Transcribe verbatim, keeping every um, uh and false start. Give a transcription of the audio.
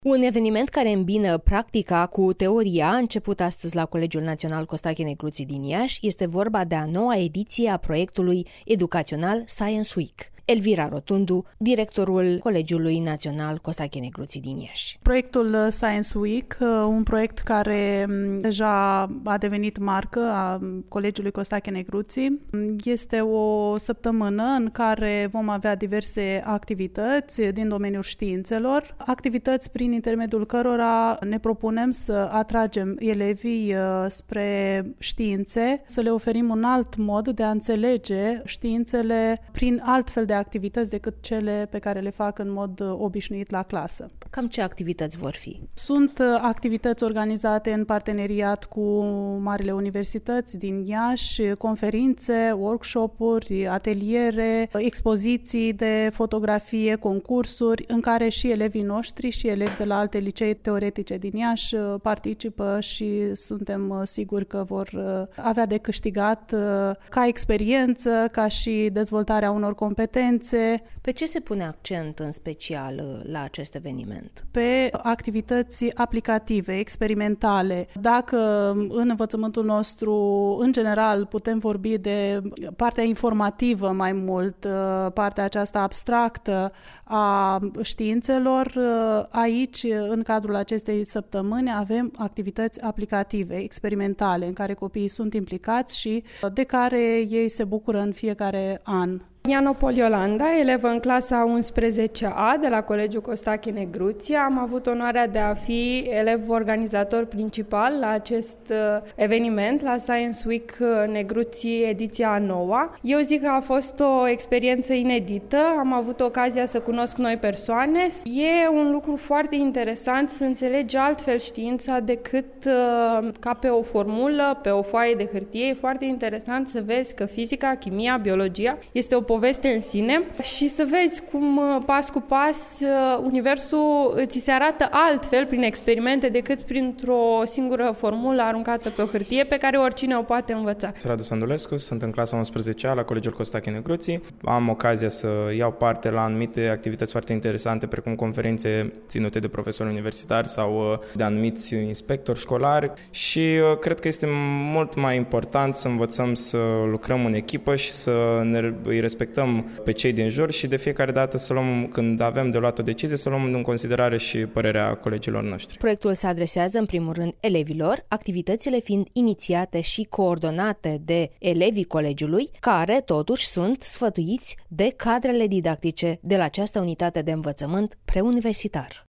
Un eveniment care îmbină practica cu teoria a început astăzi la Colegiul Național Costache Negruții din Iași. Este vorba de a noua ediție a proiectului educațional Science Week. Elvira Rotundu, directorul Colegiului Național Costache Negruții din Iași. Proiectul Science Week, un proiect care deja a devenit marcă a Colegiului Costache Negruții, este o săptămână în care vom avea diverse activități din domeniul științelor, activități prin intermediul cărora ne propunem să atragem elevii spre științe, să le oferim un alt mod de a înțelege științele prin altfel de activități decât cele pe care le fac în mod obișnuit la clasă. Cam ce activități vor fi? Sunt activități organizate în parteneriat cu marile universități din Iași, conferințe, workshop-uri, ateliere, expoziții de fotografie, concursuri, în care și elevii noștri și elevi de la alte licee teoretice din Iași participă și suntem siguri că vor avea de câștigat ca experiență, ca și dezvoltarea unor competențe. Pe ce se pune accent în special la acest eveniment? Pe activități aplicative, experimentale. Dacă în învățământul nostru, în general, putem vorbi de partea informativă mai mult, partea aceasta abstractă a științelor, aici, în cadrul acestei săptămâni, avem activități aplicative, experimentale, în care copiii sunt implicați și de care ei se bucură în fiecare an. Ianopol Iolanda, elevă în clasa unsprezece A de la Colegiul Costache Negruții. Am avut onoarea de a fi elev organizator principal la acest eveniment, la Science Week Negruții, ediția a noua. Eu zic că a fost o experiență inedită, am avut ocazia să cunosc noi persoane. E un lucru foarte interesant să înțelegi altfel știința decât ca pe o formulă, pe o foaie de hârtie. E foarte interesant să vezi că fizica, chimia, biologia este o poveste în sine și să vezi cum pas cu pas universul ți se arată altfel prin experimente decât printr-o singură formulă aruncată pe o hârtie pe care oricine o poate învăța. Radu Sandulescu, sunt în clasa unsprezece A la Colegiul Costache Negruții. Am ocazia să iau parte la anumite activități foarte interesante, precum conferințe ținute de profesori universitari sau de anumiți inspectori școlari și cred că este mult mai important să învățăm să lucrăm în echipă și să ne îi respectăm pe cei din jur și de fiecare dată să luăm, când avem de luat o decizie, să luăm în considerare și părerea colegilor noștri. Proiectul se adresează în primul rând elevilor, activitățile fiind inițiate și coordonate de elevii colegiului, care totuși sunt sfătuiți de cadrele didactice de la această unitate de învățământ preuniversitar.